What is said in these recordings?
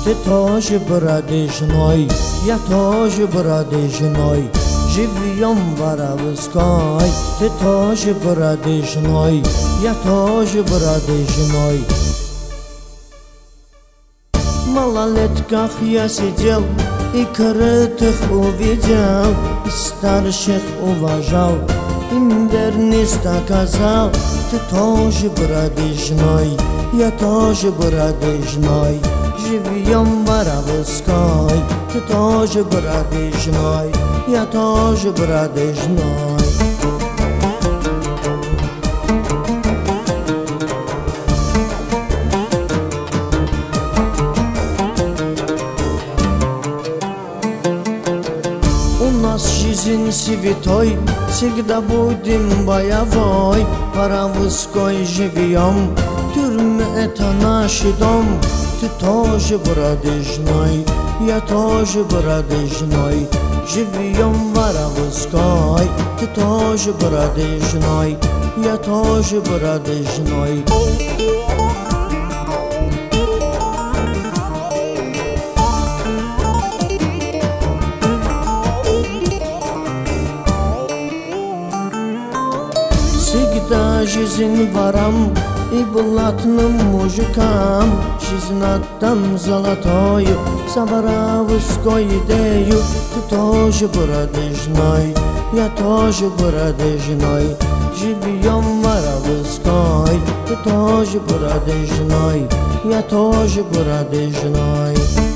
ты тоже бродяжной, я тоже бродяжной. Живьем в Воровской, ты тоже бродяжной, я тоже бродяжной. В малолетках я сидел и крытых увидел, и старших уважал, им верность оказал. Ты тоже бродяжной, я тоже бродяжной. Живьем в Воровской, ты тоже бродяжной, я тоже бродяжной. У нас жизнь святой, всегда будем боевой. Воровской живьем, тюрьма это наш дом. Ты тоже бродяжной, я тоже бродяжной. Живьем в Воровской, ты тоже бродяжной, я тоже бродяжной. Всегда жизнь ворам и блатным мужикам, жизнь отдам золотою за воровскую идею. Ты тоже бродяжной, я тоже бродяжной. Живьем в Воровской, ты тоже бродяжной, я тоже бродяжной.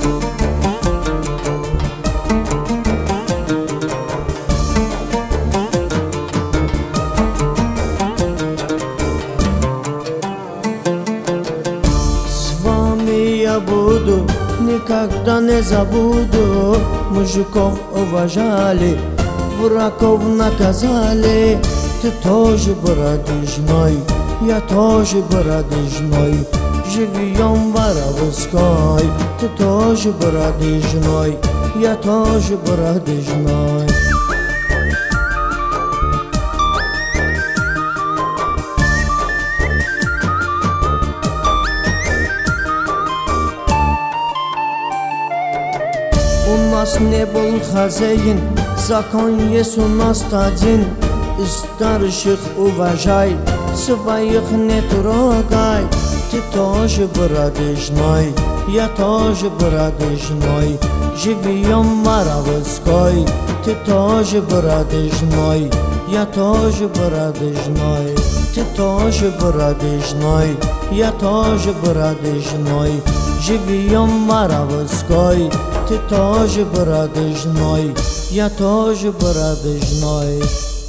Я буду, никогда не забуду. Мужиков уважали, врагов наказали. Ты тоже бродяжной, я тоже бродяжной. Живьем в Воровской, ты тоже бродяжной, я тоже бродяжной. У нас не был хозяин, закон есть у нас один. Старших уважай, своих не трогай. Ты тоже бродяжной, я тоже бродяжной. Живьем в Воровской, ты тоже бродяжной, я тоже бродяжной. Ты тоже бродяжной, я тоже бродяжной. Живьем в Воровской, ты тоже бродяжной, я тоже бродяжной.